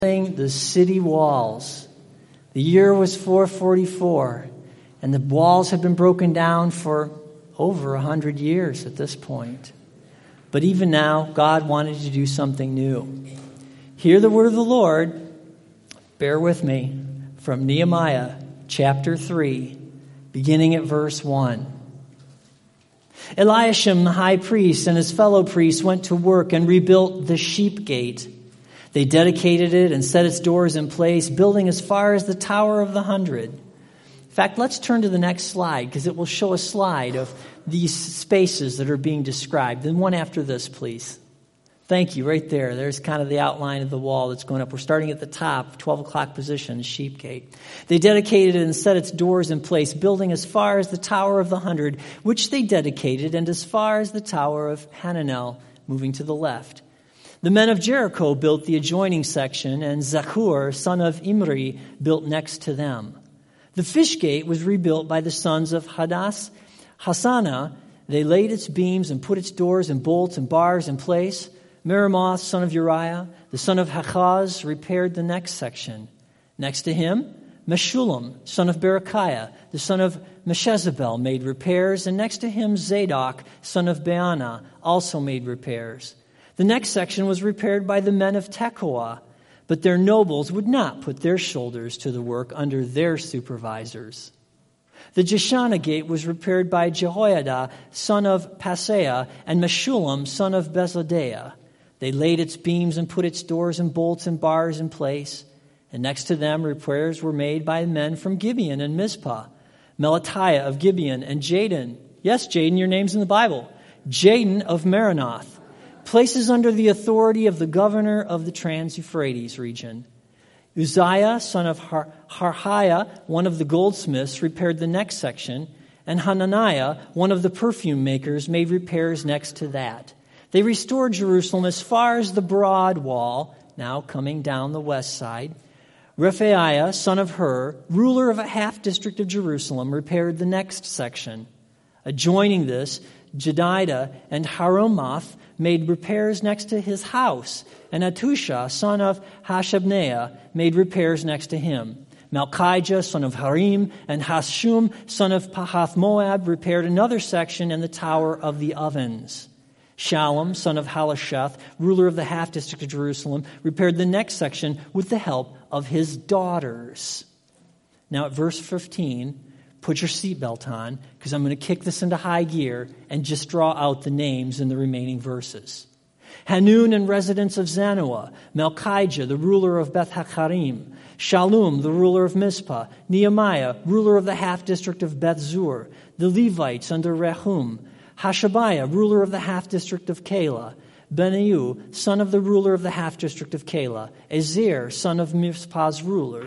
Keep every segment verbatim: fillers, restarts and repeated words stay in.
The city walls. The year was four forty-four, and the walls had been broken down for over a hundred years at this point. But even now, God wanted to do something new. Hear the word of the Lord. Bear with me from Nehemiah chapter three, beginning at verse one. Eliashim, the high priest, and his fellow priests went to work and rebuilt the sheep gate. They dedicated it and set its doors in place, building as far as the Tower of the Hundred. In fact, let's turn to the next slide, because it will show a slide of these spaces that are being described. Then one after this, please. Thank you, right there. There's kind of the outline of the wall that's going up. We're starting at the top, twelve o'clock position, Sheep Gate. They dedicated it and set its doors in place, building as far as the Tower of the Hundred, which they dedicated, and as far as the Tower of Hananel, moving to the left. The men of Jericho built the adjoining section, and Zakur, son of Imri, built next to them. The fish gate was rebuilt by the sons of Hadass, Hassana. They laid its beams and put its doors and bolts and bars in place. Meremoth, son of Uriah, the son of Hachaz, repaired the next section. Next to him, Meshullam, son of Berechiah, the son of Meshezabel, made repairs. And next to him, Zadok, son of Baana, also made repairs. The next section was repaired by the men of Tekoa, but their nobles would not put their shoulders to the work under their supervisors. The Jeshanah gate was repaired by Jehoiada, son of Paseah, and Meshullam, son of Bezaldiah. They laid its beams and put its doors and bolts and bars in place. And next to them, repairs were made by men from Gibeon and Mizpah, Melatiah of Gibeon, and Jadon. Yes, Jadon, your name's in the Bible. Jadon of Meronoth. Places under the authority of the governor of the Trans-Euphrates region. Uzziah, son of Har- Harhiah, one of the goldsmiths, repaired the next section, and Hananiah, one of the perfume makers, made repairs next to that. They restored Jerusalem as far as the broad wall, now coming down the west side. Rephaiah, son of Hur, ruler of a half-district of Jerusalem, repaired the next section. Adjoining this, Jedidah and Haromath made repairs next to his house, and Atusha, son of Hashabneah, made repairs next to him. Malchijah, son of Harim, and Hashum, son of Pahath Moab, repaired another section and the Tower of the Ovens. Shallum, son of Halasheth, ruler of the half-district of Jerusalem, repaired the next section with the help of his daughters. Now at verse fifteen, put your seatbelt on, because I'm going to kick this into high gear and just draw out the names in the remaining verses. Hanun and residents of Zanoah, Malchijah, the ruler of Beth Hacharim, Shallum, the ruler of Mizpah, Nehemiah, ruler of the half-district of Beth Zur, the Levites under Rehum, Hashabiah, ruler of the half-district of Keilah, Benaiah, son of the ruler of the half-district of Keilah, Ezer, son of Mizpah's ruler,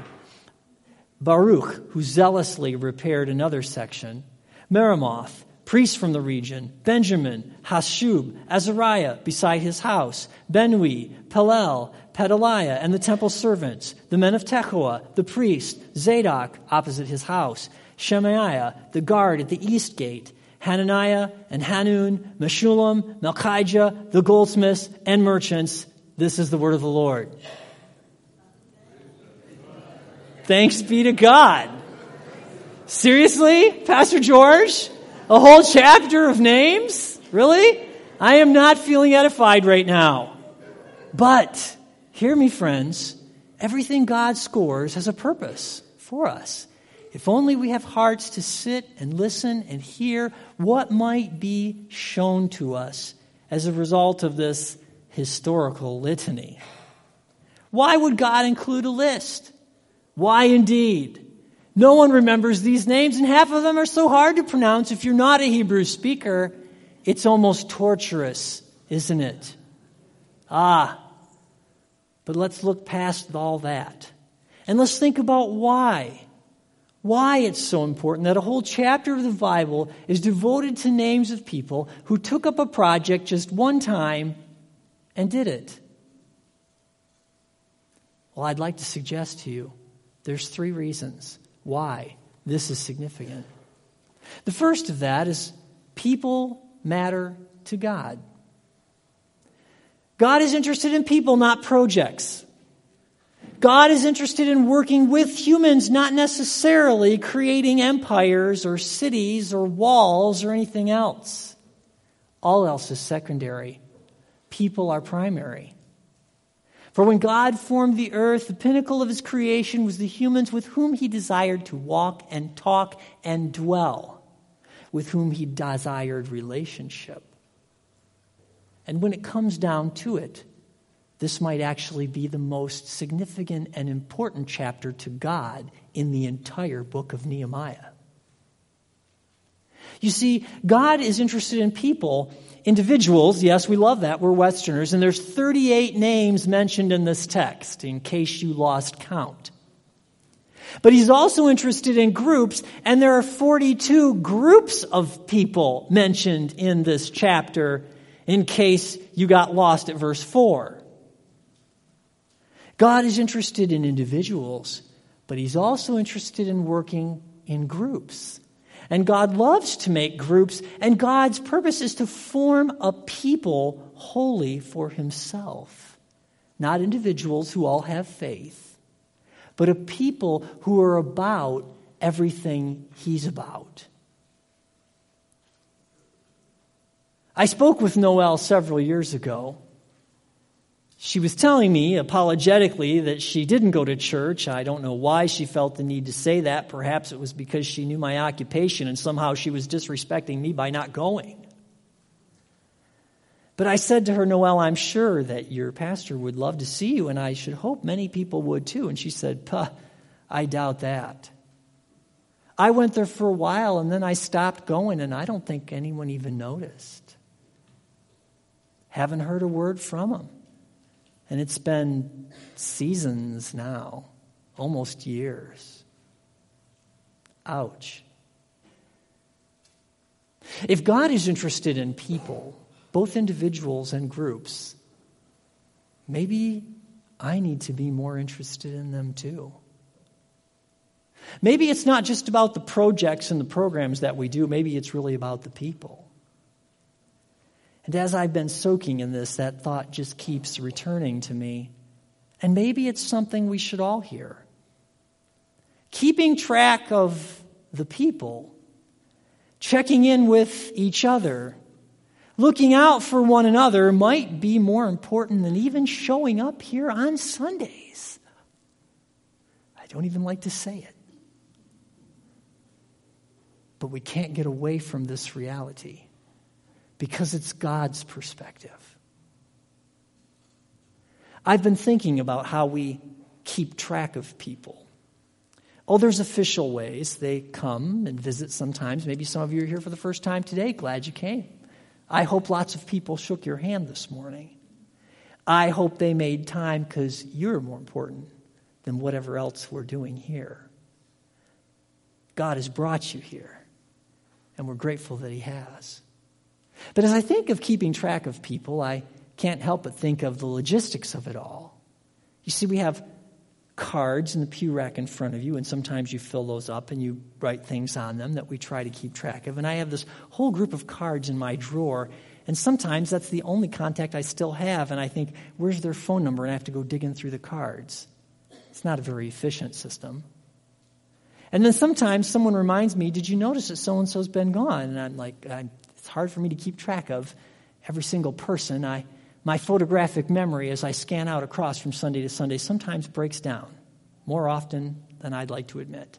Baruch, who zealously repaired another section, Meremoth, priest from the region, Benjamin, Hashub, Azariah beside his house, Benui, Pelel, Pedaliah, and the temple servants, the men of Tekoa, the priest, Zadok, opposite his house, Shemaiah, the guard at the east gate, Hananiah and Hanun, Meshullam, Malchijah, the goldsmiths and merchants. This is the word of the Lord. Thanks be to God. Seriously, Pastor George? A whole chapter of names? Really? I am not feeling edified right now. But, hear me, friends, everything God scores has a purpose for us. If only we have hearts to sit and listen and hear what might be shown to us as a result of this historical litany. Why would God include a list? Why indeed? No one remembers these names, and half of them are so hard to pronounce. If you're not a Hebrew speaker, it's almost torturous, isn't it? Ah, but let's look past all that. And let's think about why. Why it's so important that a whole chapter of the Bible is devoted to names of people who took up a project just one time and did it. Well, I'd like to suggest to you there's three reasons why this is significant. The first of that is people matter to God. God is interested in people, not projects. God is interested in working with humans, not necessarily creating empires or cities or walls or anything else. All else is secondary. People are primary. For when God formed the earth, the pinnacle of his creation was the humans with whom he desired to walk and talk and dwell, with whom he desired relationship. And when it comes down to it, this might actually be the most significant and important chapter to God in the entire book of Nehemiah. You see, God is interested in people, individuals. Yes, we love that. We're Westerners. And there's thirty-eight names mentioned in this text, in case you lost count. But he's also interested in groups, and there are forty-two groups of people mentioned in this chapter, in case you got lost at verse four. God is interested in individuals, but he's also interested in working in groups. And God loves to make groups, and God's purpose is to form a people holy for himself. Not individuals who all have faith, but a people who are about everything he's about. I spoke with Noelle several years ago. She was telling me apologetically that she didn't go to church. I don't know why she felt the need to say that. Perhaps it was because she knew my occupation and somehow she was disrespecting me by not going. But I said to her, Noelle, I'm sure that your pastor would love to see you, and I should hope many people would too. And she said, Puh, I doubt that. I went there for a while and then I stopped going, and I don't think anyone even noticed. Haven't heard a word from him. And it's been seasons now, almost years. Ouch. If God is interested in people, both individuals and groups, maybe I need to be more interested in them too. Maybe it's not just about the projects and the programs that we do. Maybe it's really about the people. And as I've been soaking in this, that thought just keeps returning to me. And maybe it's something we should all hear. Keeping track of the people, checking in with each other, looking out for one another might be more important than even showing up here on Sundays. I don't even like to say it. But we can't get away from this reality. Because it's God's perspective. I've been thinking about how we keep track of people. Oh, there's official ways. They come and visit sometimes. Maybe some of you are here for the first time today. Glad you came. I hope lots of people shook your hand this morning. I hope they made time because you're more important than whatever else we're doing here. God has brought you here, and we're grateful that he has. But as I think of keeping track of people, I can't help but think of the logistics of it all. You see, we have cards in the pew rack in front of you, and sometimes you fill those up and you write things on them that we try to keep track of. And I have this whole group of cards in my drawer, and sometimes that's the only contact I still have, and I think, where's their phone number? And I have to go digging through the cards. It's not a very efficient system. And then sometimes someone reminds me, did you notice that so-and-so's been gone? And I'm like, I'm It's hard for me to keep track of every single person. I, my photographic memory as I scan out across from Sunday to Sunday sometimes breaks down, more often than I'd like to admit.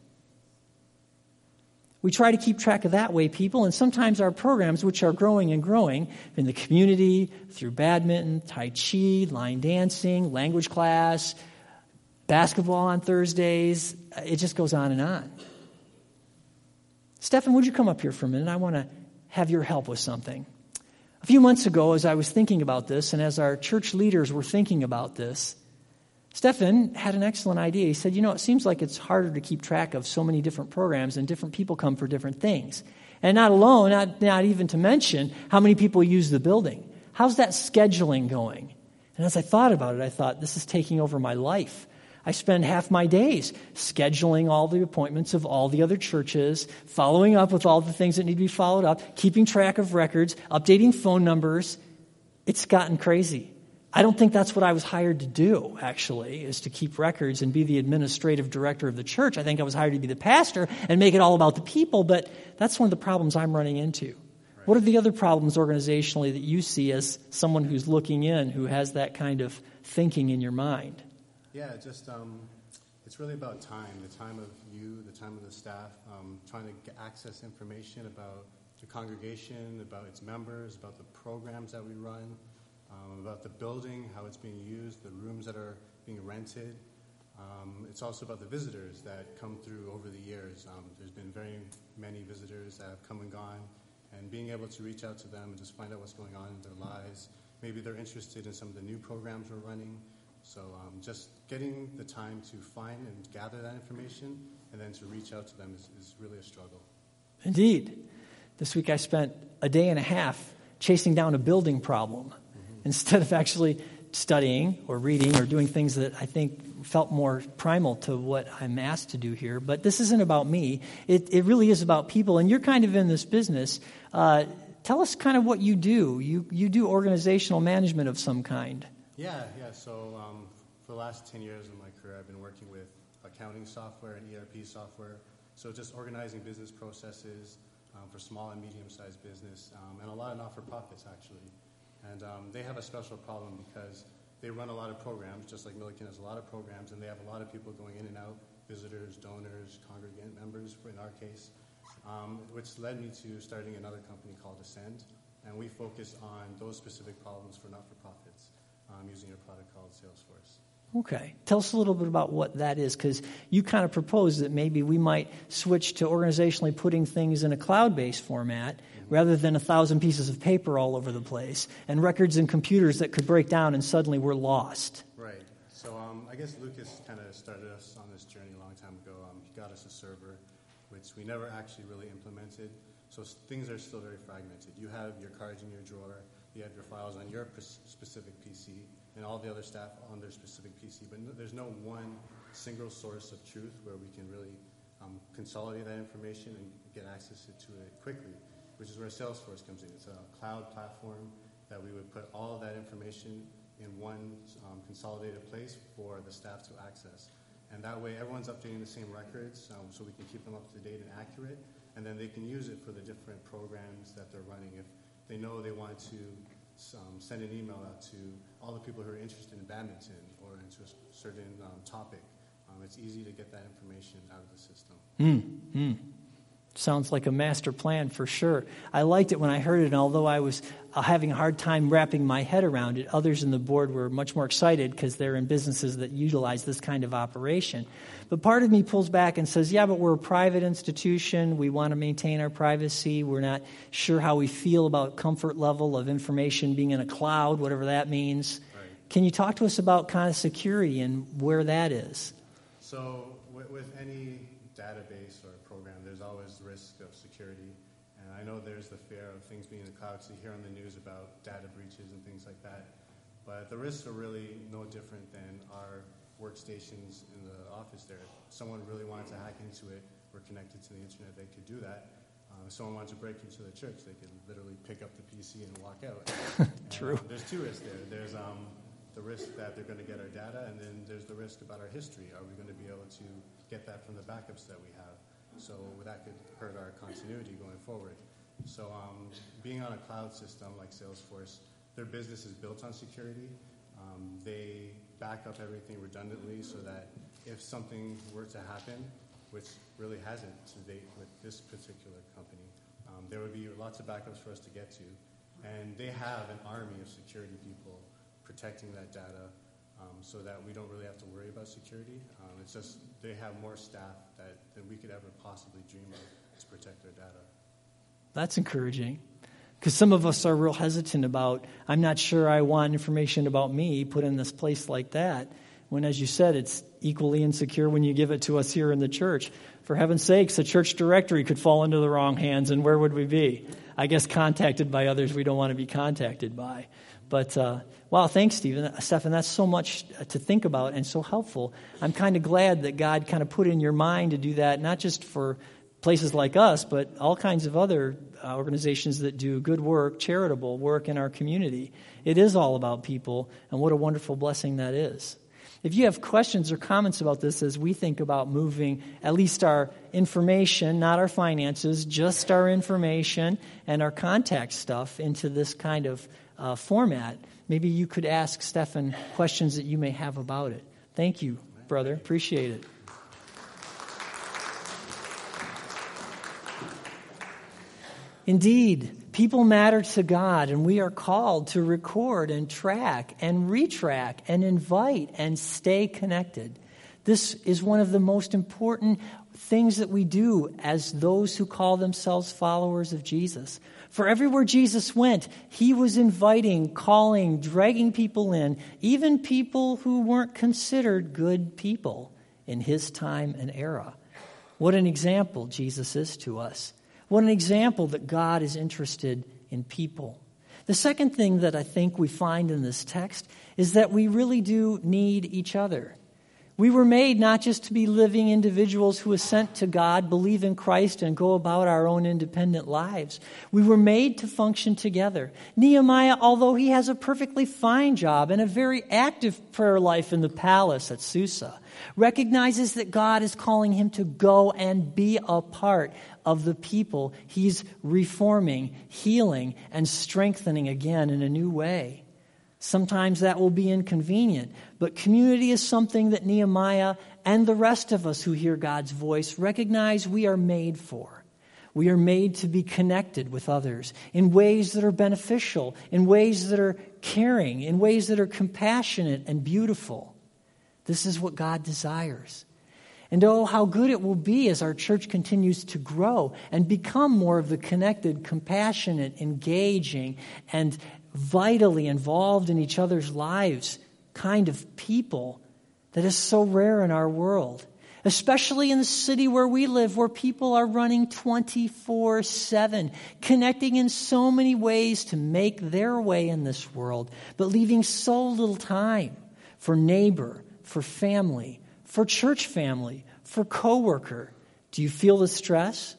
We try to keep track of that way, people, and sometimes our programs, which are growing and growing in the community, through badminton, tai chi, line dancing, language class, basketball on Thursdays, it just goes on and on. Stefan, would you come up here for a minute? I want to have your help with something. A few months ago, as I was thinking about this, and as our church leaders were thinking about this, Stefan had an excellent idea. He said, you know, it seems like it's harder to keep track of so many different programs, and different people come for different things. And not alone, not, not even to mention how many people use the building. How's that scheduling going? And as I thought about it, I thought, this is taking over my life. I spend half my days scheduling all the appointments of all the other churches, following up with all the things that need to be followed up, keeping track of records, updating phone numbers. It's gotten crazy. I don't think that's what I was hired to do, actually, is to keep records and be the administrative director of the church. I think I was hired to be the pastor and make it all about the people, but that's one of the problems I'm running into. Right. What are the other problems organizationally that you see as someone who's looking in, who has that kind of thinking in your mind? Yeah, just um, it's really about time, the time of you, the time of the staff, um, trying to get access information about the congregation, about its members, about the programs that we run, um, about the building, how it's being used, the rooms that are being rented. Um, it's also about the visitors that come through over the years. Um, there's been very many visitors that have come and gone, and being able to reach out to them and just find out what's going on in their lives. Maybe they're interested in some of the new programs we're running. So um, just getting the time to find and gather that information and then to reach out to them is, is really a struggle. Indeed. This week I spent a day and a half chasing down a building problem mm-hmm. instead of actually studying or reading or doing things that I think felt more primal to what I'm asked to do here. But this isn't about me. It, it really is about people. And you're kind of in this business. Uh, tell us kind of what you do. You, you do organizational management of some kind. Yeah, yeah. So um, for the last ten years of my career, I've been working with accounting software and E R P software. So just organizing business processes um, for small and medium-sized business, um, and a lot of not-for-profits, actually. And um, they have a special problem because they run a lot of programs, just like Milliken has a lot of programs, and they have a lot of people going in and out, visitors, donors, congregant members, in our case, um, which led me to starting another company called Ascend, and we focus on those specific problems for not-for-profits. Um, using a product called Salesforce. Okay. Tell us a little bit about what that is, because you kind of proposed that maybe we might switch to organizationally putting things in a cloud-based format mm-hmm. rather than a thousand pieces of paper all over the place and records and computers that could break down and suddenly we're lost. Right. So um, I guess Lucas kind of started us on this journey a long time ago. Um, he got us a server, which we never actually really implemented. So things are still very fragmented. You have your cards in your drawer. You have your files on your specific P C, and all the other staff on their specific P C. But no, there's no one single source of truth where we can really um, consolidate that information and get access to it quickly, which is where Salesforce comes in. It's a cloud platform that we would put all of that information in one um, consolidated place for the staff to access. And that way everyone's updating the same records um, so we can keep them up to date and accurate, and then they can use it for the different programs that they're running. If they know they want to um, send an email out to all the people who are interested in badminton or into a certain um, topic, um, it's easy to get that information out of the system. Mm, mm. Sounds like a master plan for sure. I liked it when I heard it, and although I was uh, having a hard time wrapping my head around it, others in the board were much more excited because they're in businesses that utilize this kind of operation. But part of me pulls back and says, yeah, but we're a private institution. We want to maintain our privacy. We're not sure how we feel about comfort level of information being in a cloud, whatever that means. Right. Can you talk to us about kind of security and where that is? So with, with any database or program, there's always risk of security. And I know there's the fear of things being in the cloud, so you hear on the news about data breaches and things like that. But the risks are really no different than our workstations in the office there. If someone really wanted to hack into it, we're connected to the internet, they could do that. Um, if someone wanted to break into the church, they could literally pick up the P C and walk out. True. And, um, there's two risks there. There's um, the risk that they're going to get our data, and then there's the risk about our history. Are we going to be able to get that from the backups that we have? So that could hurt our continuity going forward. So um, being on a cloud system like Salesforce, their business is built on security. Um, they back up everything redundantly so that if something were to happen, which really hasn't to date with this particular company, um, there would be lots of backups for us to get to. And they have an army of security people protecting that data um, so that we don't really have to worry about security. Um, it's just they have more staff that, than we could ever possibly dream of to protect their data. That's encouraging. Because some of us are real hesitant about, I'm not sure I want information about me put in this place like that. When, as you said, it's equally insecure when you give it to us here in the church. For heaven's sakes, a church directory could fall into the wrong hands, and where would we be? I guess contacted by others we don't want to be contacted by. But, uh, wow, thanks, Stephen. Stephen, that's so much to think about and so helpful. I'm kind of glad that God kind of put in your mind to do that, not just for places like us, but all kinds of other uh, organizations that do good work, charitable work in our community. It is all about people, and what a wonderful blessing that is. If you have questions or comments about this as we think about moving at least our information, not our finances, just our information and our contact stuff into this kind of uh, format, maybe you could ask Stefan questions that you may have about it. Thank you, brother. Appreciate it. Indeed, people matter to God, and we are called to record and track and retrack and invite and stay connected. This is one of the most important things that we do as those who call themselves followers of Jesus. For everywhere Jesus went, he was inviting, calling, dragging people in, even people who weren't considered good people in his time and era. What an example Jesus is to us. What an example that God is interested in people. The second thing that I think we find in this text is that we really do need each other. We were made not just to be living individuals who assent to God, believe in Christ, and go about our own independent lives. We were made to function together. Nehemiah, although he has a perfectly fine job and a very active prayer life in the palace at Susa, recognizes that God is calling him to go and be a part of the people he's reforming, healing, and strengthening again in a new way. Sometimes that will be inconvenient, but community is something that Nehemiah and the rest of us who hear God's voice recognize we are made for. We are made to be connected with others in ways that are beneficial, in ways that are caring, in ways that are compassionate and beautiful. This is what God desires. And oh, how good it will be as our church continues to grow and become more of the connected, compassionate, engaging, and vitally involved in each other's lives kind of people that is so rare in our world, especially in the city where we live, where people are running twenty-four seven, connecting in so many ways to make their way in this world, but leaving so little time for neighbor, for family, for church family, for coworker. Do you feel the stress?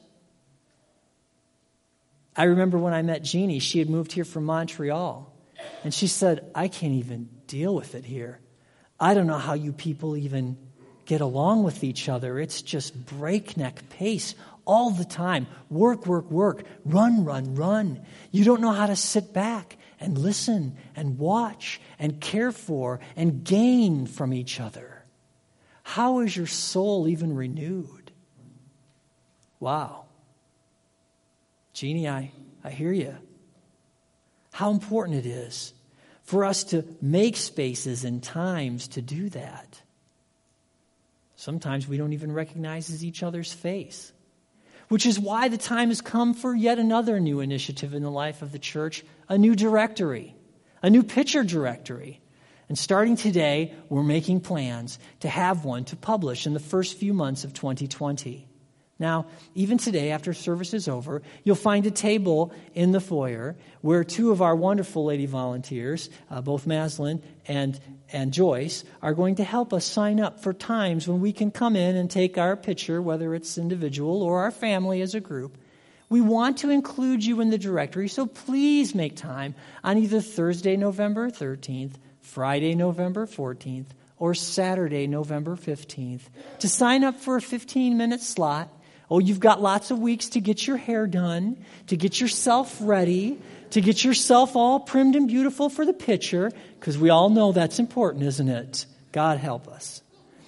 I remember when I met Jeannie, she had moved here from Montreal, and she said, I can't even deal with it here. I don't know how you people even get along with each other. It's just breakneck pace all the time. Work, work, work. Run, run, run. You don't know how to sit back and listen and watch and care for and gain from each other. How is your soul even renewed? Wow. Jeannie, I, I hear you. How important it is for us to make spaces and times to do that. Sometimes we don't even recognize each other's face, which is why the time has come for yet another new initiative in the life of the church, a new directory, a new picture directory. And starting today, we're making plans to have one to publish in the first few months of twenty twenty. Now, even today, after service is over, you'll find a table in the foyer where two of our wonderful lady volunteers, uh, both Maslin and, and Joyce, are going to help us sign up for times when we can come in and take our picture, whether it's individual or our family as a group. We want to include you in the directory, so please make time on either Thursday, November thirteenth, Friday, November fourteenth, or Saturday, November fifteenth, to sign up for a fifteen-minute slot. Oh, you've got lots of weeks to get your hair done, to get yourself ready, to get yourself all primed and beautiful for the picture, because we all know that's important, isn't it? God help us.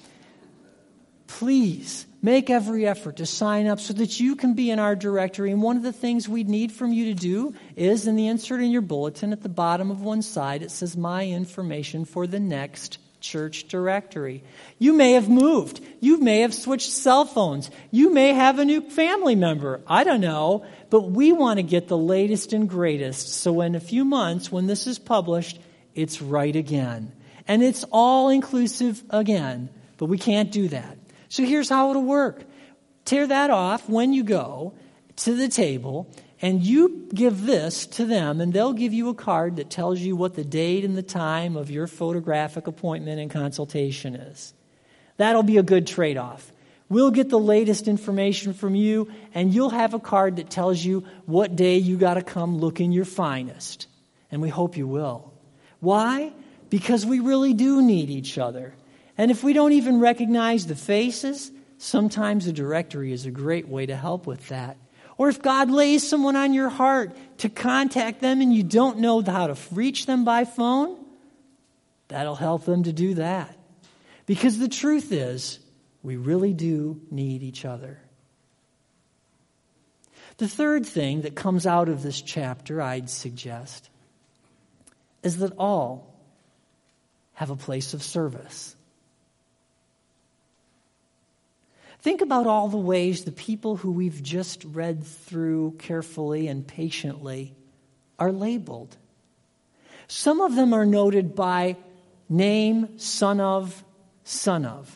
Please make every effort to sign up so that you can be in our directory. And one of the things we need from you to do is, in the insert in your bulletin at the bottom of one side, it says, My information for the next church directory. You may have moved. You may have switched cell phones. You may have a new family member. I don't know. But we want to get the latest and greatest. So in a few months, when this is published, it's right again. And it's all inclusive again. But we can't do that. So here's how it'll work. Tear that off when you go to the table, and you give this to them, and they'll give you a card that tells you what the date and the time of your photographic appointment and consultation is. That'll be a good trade-off. We'll get the latest information from you, and you'll have a card that tells you what day you got to come looking your finest. And we hope you will. Why? Because we really do need each other. And if we don't even recognize the faces, sometimes a directory is a great way to help with that. Or if God lays someone on your heart to contact them and you don't know how to reach them by phone, that'll help them to do that. Because the truth is, we really do need each other. The third thing that comes out of this chapter, I'd suggest, is that all have a place of service. Think about all the ways the people who we've just read through carefully and patiently are labeled. Some of them are noted by name, son of, son of.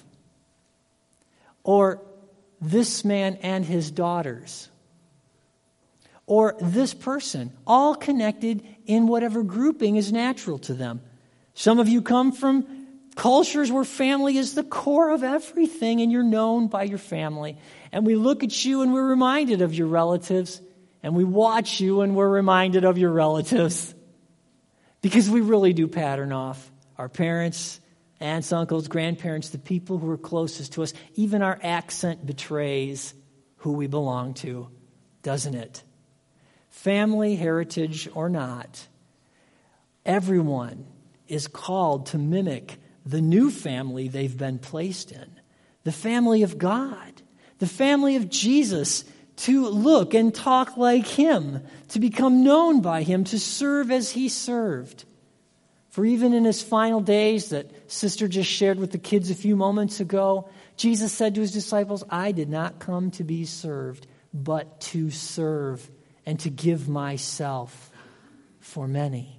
Or this man and his daughters. Or this person, all connected in whatever grouping is natural to them. Some of you come from cultures where family is the core of everything, and you're known by your family. And we look at you and we're reminded of your relatives, and we watch you and we're reminded of your relatives. Because we really do pattern off our parents, aunts, uncles, grandparents, the people who are closest to us. Even our accent betrays who we belong to, doesn't it? Family, heritage, or not, everyone is called to mimic the new family they've been placed in, the family of God, the family of Jesus, to look and talk like Him, to become known by Him, to serve as He served. For even in His final days that Sister just shared with the kids a few moments ago, Jesus said to His disciples, I did not come to be served, but to serve and to give myself for many.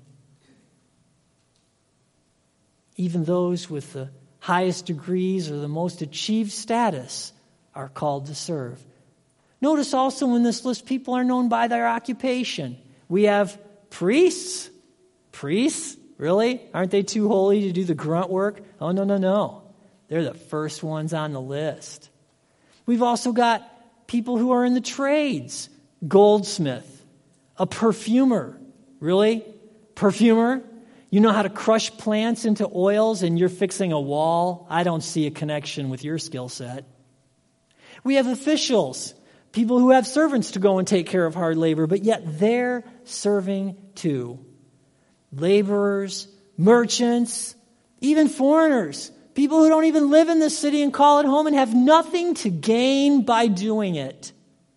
Even those with the highest degrees or the most achieved status are called to serve. Notice also in this list, people are known by their occupation. We have priests. Priests? Really? Aren't they too holy to do the grunt work? Oh, no, no, no. They're the first ones on the list. We've also got people who are in the trades. Goldsmith. A perfumer. Really? Perfumer? You know how to crush plants into oils and you're fixing a wall? I don't see a connection with your skill set. We have officials, people who have servants to go and take care of hard labor, but yet they're serving too. Laborers, merchants, even foreigners, people who don't even live in the city and call it home and have nothing to gain by doing it.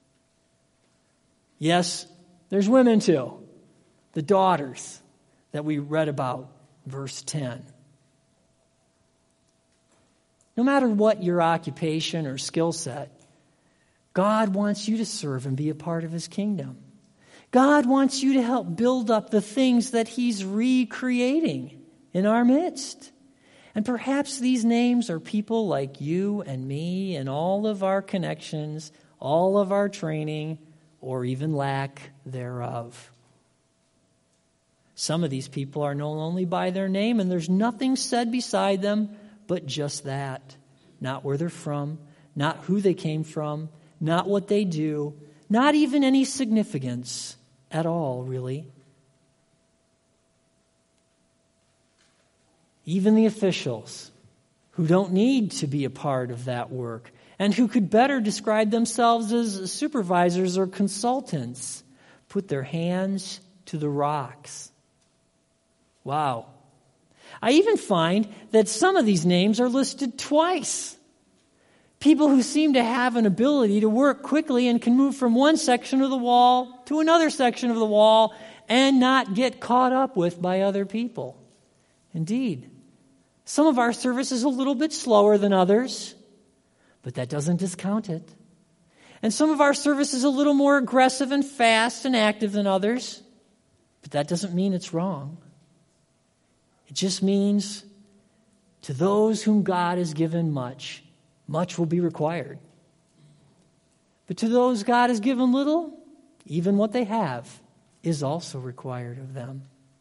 Yes, there's women too, the daughters that we read about, verse ten. No matter what your occupation or skill set, God wants you to serve and be a part of His kingdom. God wants you to help build up the things that He's recreating in our midst. And perhaps these names are people like you and me and all of our connections, all of our training, or even lack thereof. Some of these people are known only by their name, and there's nothing said beside them but just that. Not where they're from, not who they came from, not what they do, not even any significance at all, really. Even the officials who don't need to be a part of that work and who could better describe themselves as supervisors or consultants put their hands to the rocks. Wow. I even find that some of these names are listed twice. People who seem to have an ability to work quickly and can move from one section of the wall to another section of the wall and not get caught up with by other people. Indeed, some of our service is a little bit slower than others, but that doesn't discount it. And some of our service is a little more aggressive and fast and active than others, but that doesn't mean it's wrong. It just means to those whom God has given much, much will be required. But to those God has given little, even what they have is also required of them.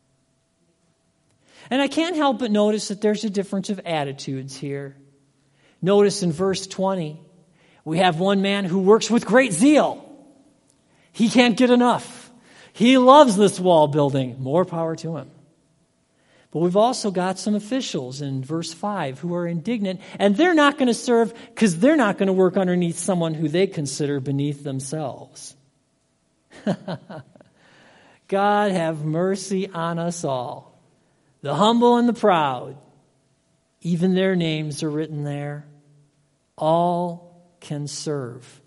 And I can't help but notice that there's a difference of attitudes here. Notice in verse twenty, We have one man who works with great zeal. He can't get enough. He loves this wall building. More power to him. But we've also got some officials in verse five who are indignant, and they're not going to serve because they're not going to work underneath someone who they consider beneath themselves. God have mercy on us all. The humble and the proud, even their names are written there. All can serve.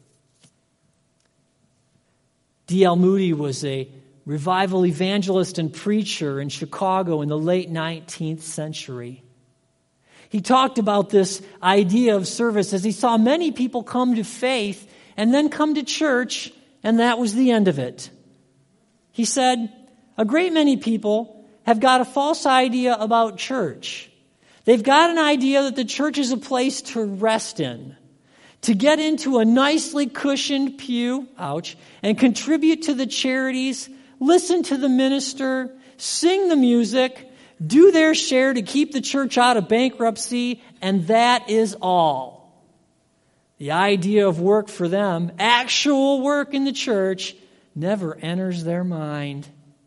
D L Moody was a revival evangelist and preacher in Chicago in the late nineteenth century. He talked about this idea of service as he saw many people come to faith and then come to church, and that was the end of it. He said, a great many people have got a false idea about church. They've got an idea that the church is a place to rest in, to get into a nicely cushioned pew, ouch, and contribute to the charities, listen to the minister, sing the music, do their share to keep the church out of bankruptcy, and that is all. The idea of work for them, actual work in the church, never enters their mind.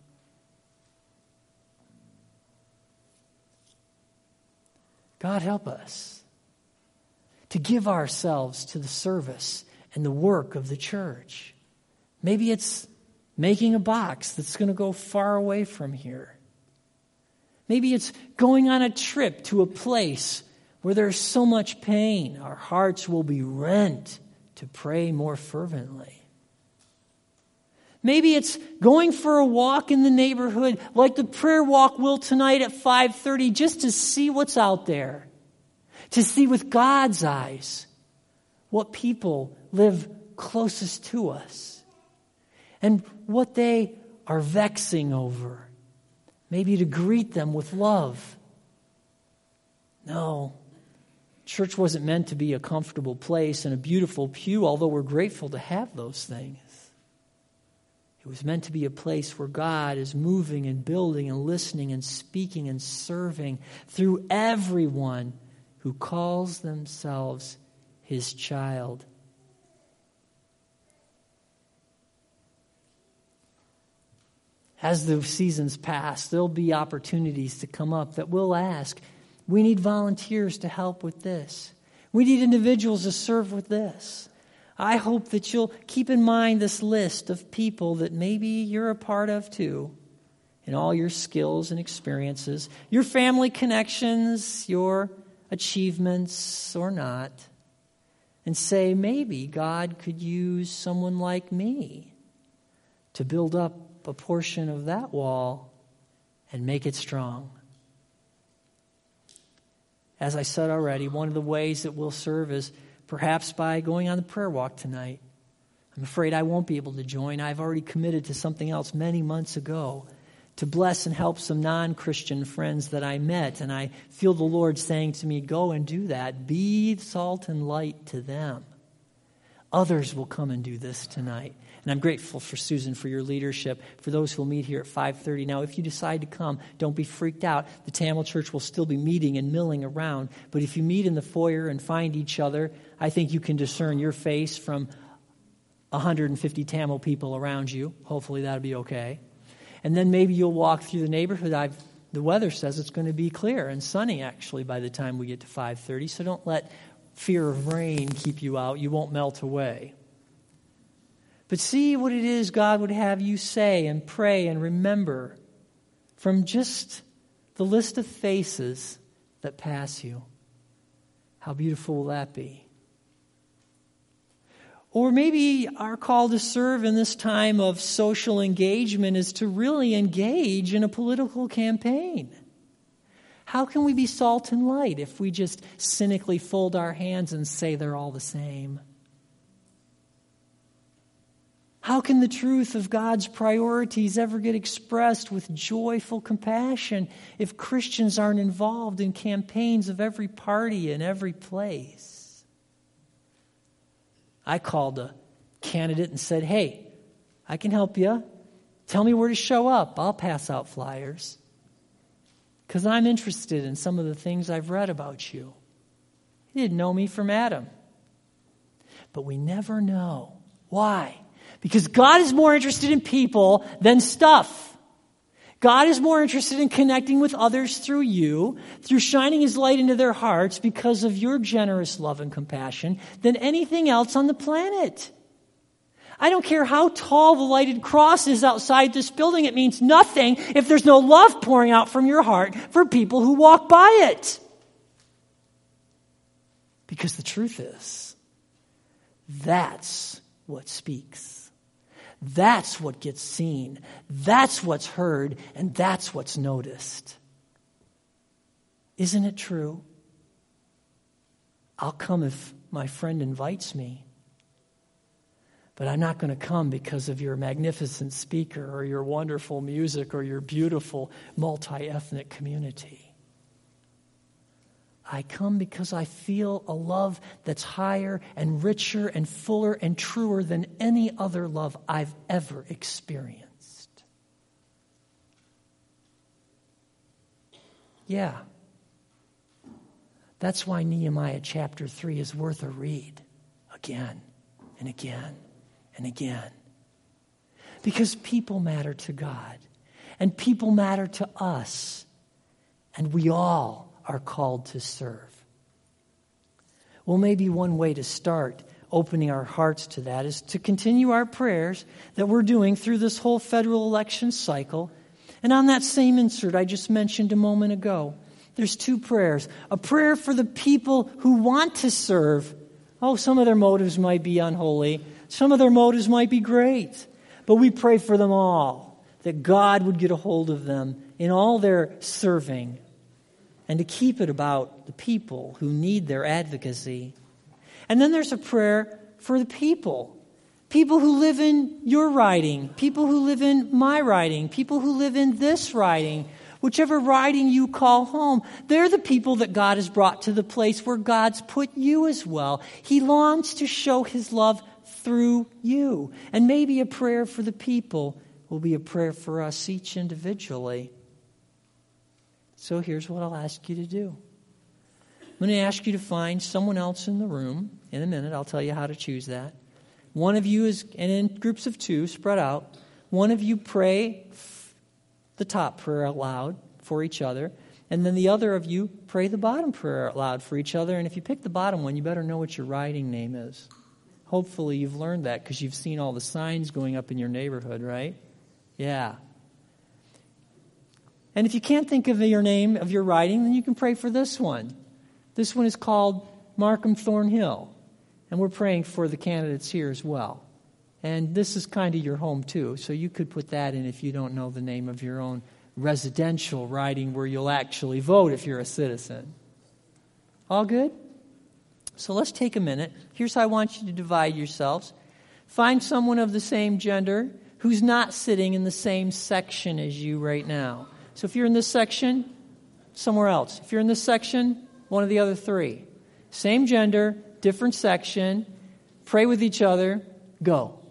God help us to give ourselves to the service and the work of the church. Maybe it's making a box that's going to go far away from here. Maybe it's going on a trip to a place where there's so much pain, our hearts will be rent to pray more fervently. Maybe it's going for a walk in the neighborhood like the prayer walk will tonight at five thirty just to see what's out there, to see with God's eyes what people live closest to us and what they are vexing over. Maybe to greet them with love. No, church wasn't meant to be a comfortable place and a beautiful pew, although we're grateful to have those things. It was meant to be a place where God is moving and building and listening and speaking and serving through everyone who calls themselves His child. As the seasons pass, there'll be opportunities to come up that we'll ask, we need volunteers to help with this. We need individuals to serve with this. I hope that you'll keep in mind this list of people that maybe you're a part of too, in all your skills and experiences, your family connections, your achievements or not, and say, maybe God could use someone like me to build up a portion of that wall and make it strong. As I said already, one of the ways that we'll serve is perhaps by going on the prayer walk tonight. I'm afraid I won't be able to join. I've already committed to something else many months ago to bless and help some non-Christian friends that I met. And I feel the Lord saying to me, go and do that. Be salt and light to them. Others will come and do this tonight. And I'm grateful for Susan for your leadership, for those who will meet here at five thirty. Now, if you decide to come, don't be freaked out. The Tamil Church will still be meeting and milling around. But if you meet in the foyer and find each other, I think you can discern your face from one hundred fifty Tamil people around you. Hopefully that'll be okay. And then maybe you'll walk through the neighborhood. I've, the weather says it's going to be clear and sunny, actually, by the time we get to five thirty. So don't let fear of rain keep you out. You won't melt away. But see what it is God would have you say and pray and remember from just the list of faces that pass you. How beautiful will that be? Or maybe our call to serve in this time of social engagement is to really engage in a political campaign. How can we be salt and light if we just cynically fold our hands and say they're all the same? How can the truth of God's priorities ever get expressed with joyful compassion if Christians aren't involved in campaigns of every party and every place? I called a candidate and said, hey, I can help you. Tell me where to show up. I'll pass out flyers. Because I'm interested in some of the things I've read about you. He didn't know me from Adam. But we never know. Why? Because God is more interested in people than stuff. God is more interested in connecting with others through you, through shining His light into their hearts because of your generous love and compassion than anything else on the planet. I don't care how tall the lighted cross is outside this building. It means nothing if there's no love pouring out from your heart for people who walk by it. Because the truth is, that's what speaks. That's what gets seen. That's what's heard. And that's what's noticed. Isn't it true? I'll come if my friend invites me. But I'm not going to come because of your magnificent speaker or your wonderful music or your beautiful multi-ethnic community. I come because I feel a love that's higher and richer and fuller and truer than any other love I've ever experienced. Yeah. That's why Nehemiah chapter three is worth a read again and again and again. Because people matter to God, and people matter to us, and we all are called to serve. Well, maybe one way to start opening our hearts to that is to continue our prayers that we're doing through this whole federal election cycle. And on that same insert I just mentioned a moment ago, there's two prayers. A prayer for the people who want to serve. Oh, some of their motives might be unholy. Some of their motives might be great. But we pray for them all, that God would get a hold of them in all their serving, and to keep it about the people who need their advocacy. And then there's a prayer for the people. People who live in your riding. People who live in my riding. People who live in this riding. Whichever riding you call home. They're the people that God has brought to the place where God's put you as well. He longs to show His love through you. And maybe a prayer for the people will be a prayer for us each individually. So here's what I'll ask you to do. I'm going to ask you to find someone else in the room. In a minute, I'll tell you how to choose that. One of you is, and in groups of two, spread out. One of you pray the top prayer out loud for each other. And then the other of you pray the bottom prayer out loud for each other. And if you pick the bottom one, you better know what your riding name is. Hopefully you've learned that because you've seen all the signs going up in your neighborhood, right? Yeah. And if you can't think of your name of your riding, then you can pray for this one. This one is called Markham Thornhill. And we're praying for the candidates here as well. And this is kind of your home too. So you could put that in if you don't know the name of your own residential riding where you'll actually vote if you're a citizen. All good? So let's take a minute. Here's how I want you to divide yourselves. Find someone of the same gender who's not sitting in the same section as you right now. So if you're in this section, somewhere else. If you're in this section, one of the other three. Same gender, different section. Pray with each other. Go.